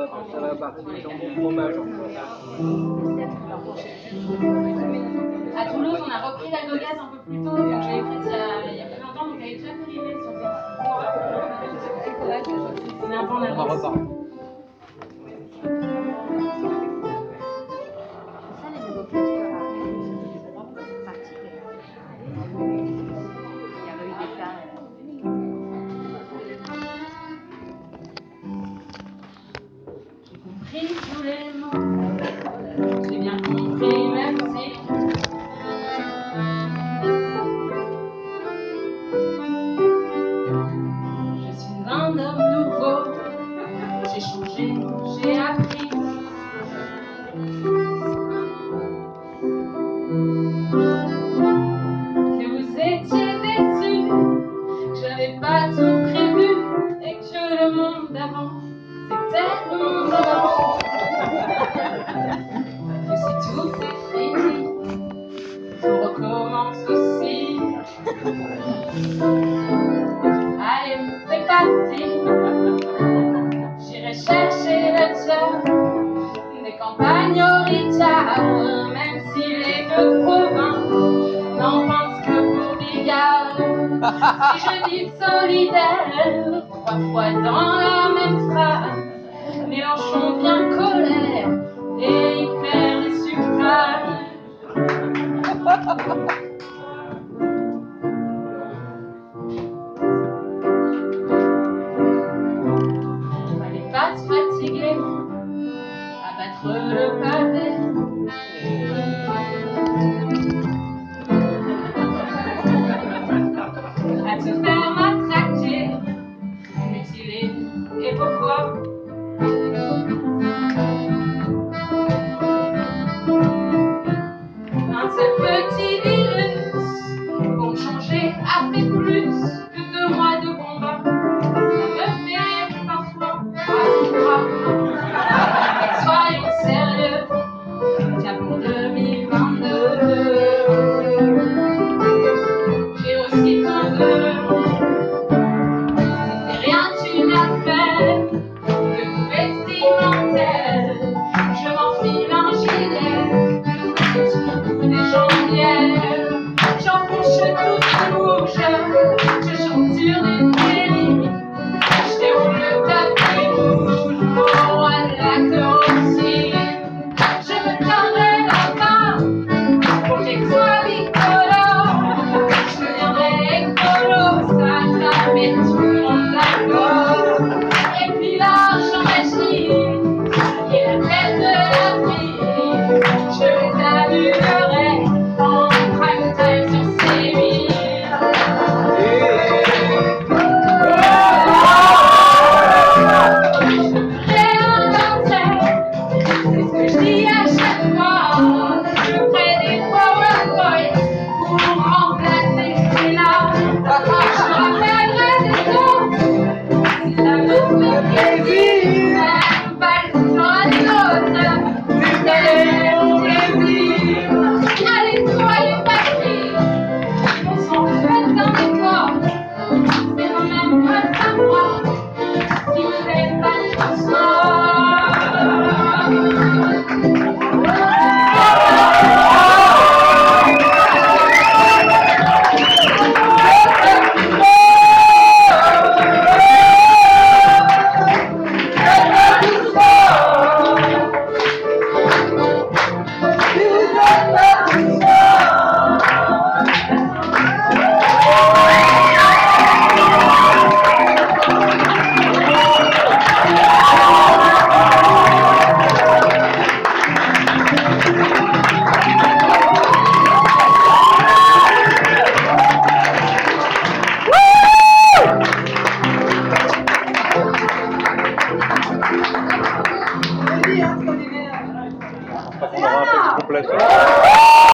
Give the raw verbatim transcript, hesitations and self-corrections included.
va, ça va partir dans mon fromage encore. À Toulouse, on a repris l'aile de gaz un peu plus tôt, donc je l'ai écrite il y a, il y a plus longtemps, donc elle est déjà périmée sur ça. On est un peu en On en avance. reparle. Ça, les nomenclatures, c'est vraiment pratique. Il y avait eu des cas. J'ai compris tous les mots, j'ai bien compris, même si je suis un homme nouveau, j'ai changé, j'ai appris. Que vous étiez déçus, que j'avais pas tout prévu et que le monde d'avant, c'était le monde d'avant. Que si tout est fini, tout recommence aussi. Allez, c'est parti. J'irai chercher le job des campagnes originales, même si les deux provinces n'en pensent que pour Bigard. Si je dis solidaire, trois fois dans la même phrase, Mélenchon vient colère et il perd les suffrages. Fallait pas se fatiguer à battre le pavé. À te faire matraquer, mutilé, et pourquoi? Un seul petit virus pour changer a fait plus que deux mois de combat. Ça me fait rire parfois, parfois. Soyons sérieux, car pour deux mille vingt-deux, j'ai aussi besoin de c'est rien qu'une affaire de vestimentaire. Je m'enfile un gilet, des jambières, j'enfonce tout rouge, je chante sur des télés, je déroule le tapis rouge, au roi de la corruption. Je me donnerai la main pour qu'elle soit bicolore, je deviendrai écolo, ça, ça met tout le monde d'accord. Et puis l'argent magique et la tête de la vie, je les allumerai en prime time sur C huit. Je réinventerai, c'est ce que je dis à chaque fois. Je ferai des PowerPoints pour remplacer Sénat. Je rappellerai des autres si ça me fait plaisir. La balle sera des nôtres, vous allez mon plaisir. Allez, soyez papiers, on s'en fait un effort. C'est quand même pas savoir si vous n'êtes pas trop fort. On aura un petit complet.